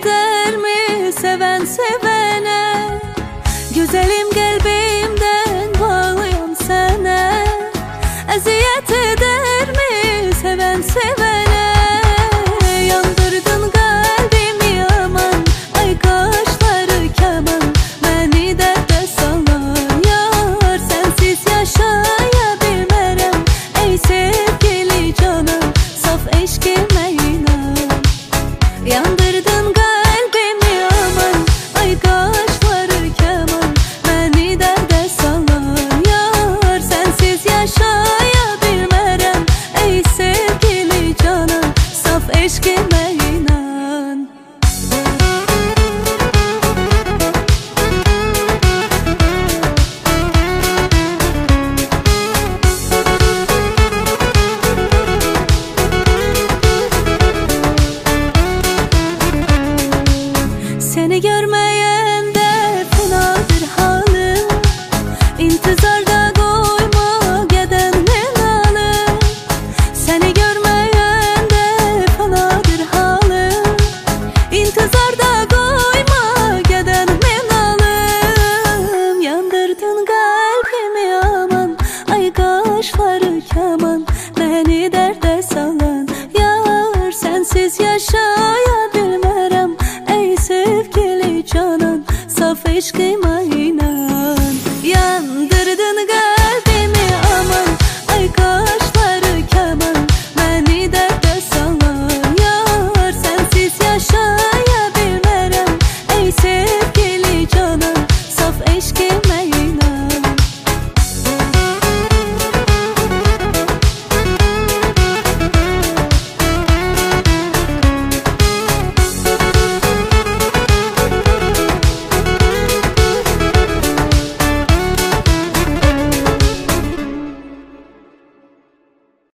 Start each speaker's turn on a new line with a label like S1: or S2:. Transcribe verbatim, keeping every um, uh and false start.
S1: eder mi seven sevene? Güzelim kalbimden bağlıyam sana. Eziyet eder mi seven sevene? Yandırdın kalbimi aman, ay kaşları keman. Beni derde salan yar, sensiz yaşaya bilmerem. Ey sevgili canan, saf eşkime inan. Yandırdın kalbimi aman, ay kaşları keman. Beni derde salan yar, sensiz yaşaya bilmerem. Ey sevgili canan, saf eşkime inan. Seni görmeyende fenadır halim. İntizarda doyma gedenmin halim. Seni görmeyende fenadır halim. İntizarda doyma gedenmin halim. Yandırdın kalbimi aman, ay kaşları keman. Beni derde salan yar, sensiz yaşaya bilmerem. Ey sevgili canan, saf eşkime inan.